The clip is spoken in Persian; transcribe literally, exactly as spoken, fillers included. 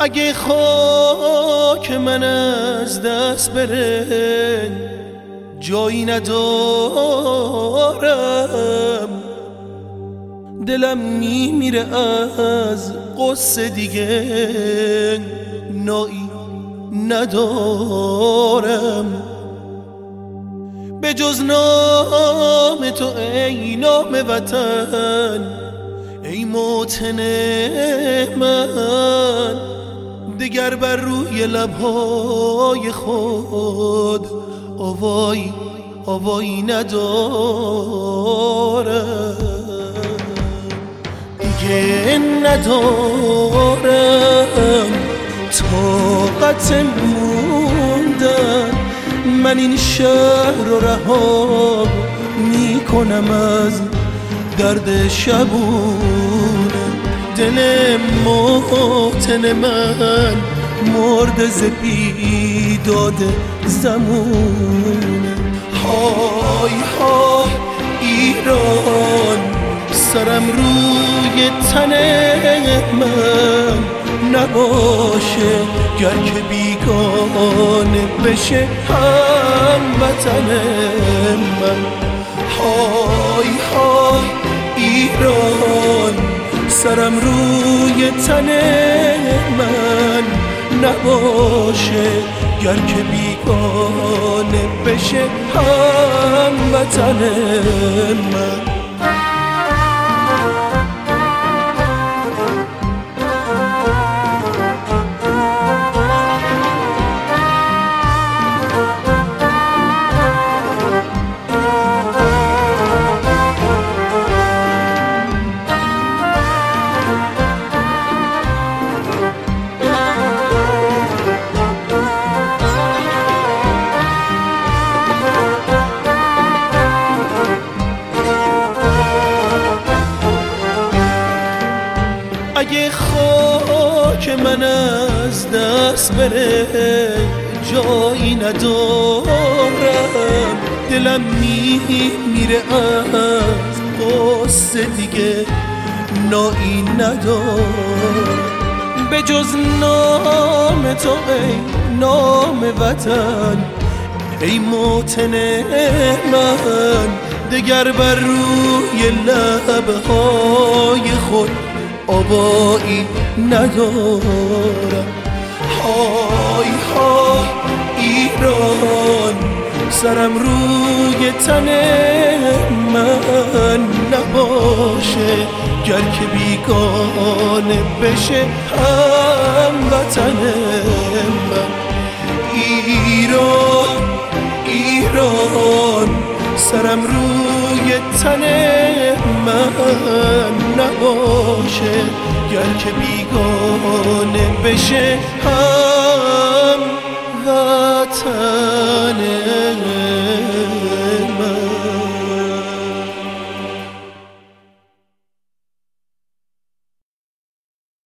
اگه خاک من از دست بره جایی ندارم، دلم میمیره از قصه دیگه نایی ندارم. به جز نام تو ای نام وطن، ای موطن من، دگر بر روی لبهای خود آوایی آوایی ندارم. دیگه ندارم طاقت موندن، من این شهر رو رها میکنم از درد شبونه. دل موطن من مرد ز بیداد زمونه. های های ایران، سرم روی تن من نباشه گر که بیگانه بشه هموطن من. های های ایران، سرم روی تن من نباشه گر که بیگانه بشه هموطن من. اگه خاک من از دست بره جایی ندارم، دلم میمیره از قصه دیگه نایی ندارم. به جز نام تو ای نام وطن، ای موطن من، دگر بر روی لبهای خود آبایی ندارم. های های ایران، سرم روی تن من نباشه گر که بیگانه بشه هموطن من. ایران ایران، سرم روی تن من نباشه گر که بیگانه بشه هموطن